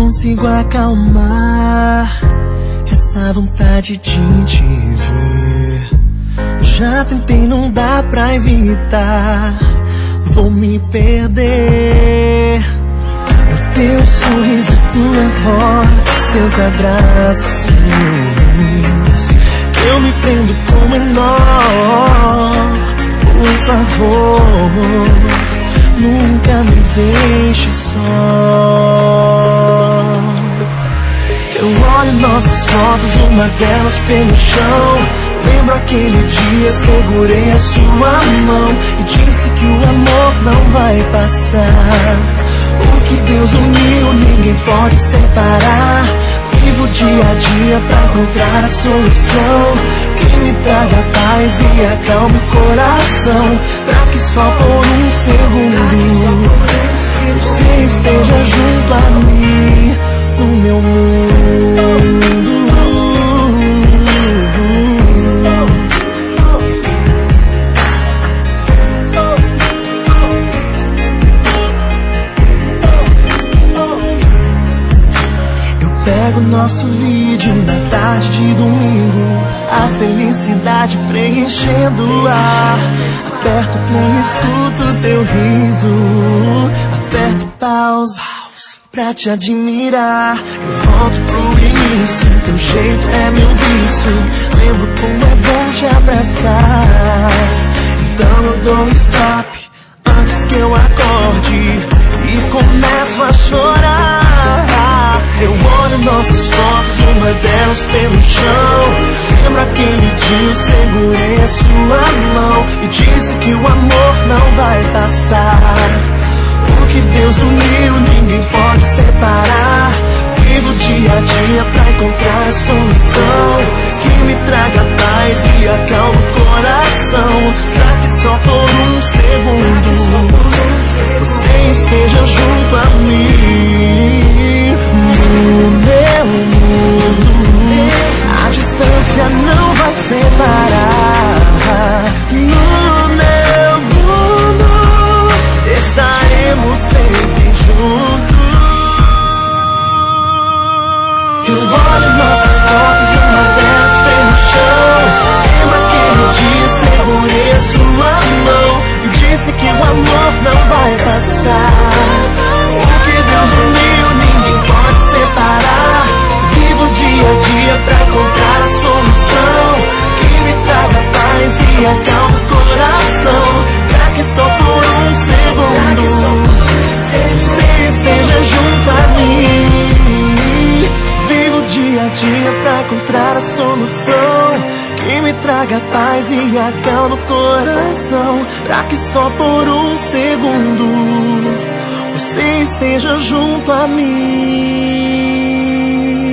consigo acalmar essa vontade de te ver. Já tentei, não dá pra evitar, vou me perder. O teu sorriso, tua voz, teus abraços, que eu me prendo como em nó. Por favor, nunca me deixe só. Eu olho nossas fotos, uma delas pelo chão. Lembro aquele dia, segurei a sua mão e disse que o amor não vai passar. O que Deus uniu, ninguém pode separar. Vivo dia a dia pra encontrar a solução que me traga paz e acalme o coração, pra que só por um segundo você esteja junto a mim no meu mundo. Pego nosso vídeo na tarde de domingo, a felicidade preenchendo o ar. Aperto play, escuto teu riso, aperto pause pra te admirar. Eu volto pro início, teu jeito é meu vício. Lembro como é bom te abraçar. Então eu dou stop antes que eu acorde e começo a chorar. Eu olho nossas fotos, uma delas pelo chão. Lembro aquele dia, eu segurei a sua mão e disse que o amor não vai passar. O que Deus uniu, ninguém pode separar. Vivo dia a dia pra encontrar a solução que me traga paz e acalme o coração, pra que só por um segundo você esteja junto a mim no meu mundo. A distância não vai separar. No meu mundo estaremos sempre juntos. Eu olho nossas fotos, uma delas pelo chão. Lembro aquele dia, segurei a sua mão e disse que o amor não vai passar. O que Deus uniu, ninguém pode separar. Vivo dia a dia pra encontrar a solução que me traga paz e acalme o coração, pra que só por um segundo você esteja junto a mim. Vivo dia a dia pra encontrar a solução que me traga paz e acalme o coração, pra que só por um segundo você esteja junto a mim.